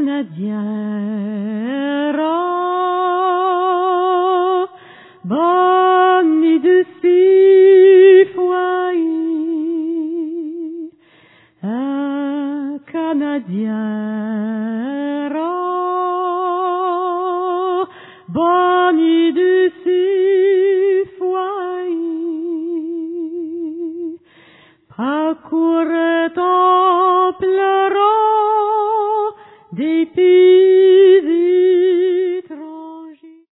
Canadiens, bannis de citoyens, un Canadien, bannis de citoyens, parcourt en pleurant des pays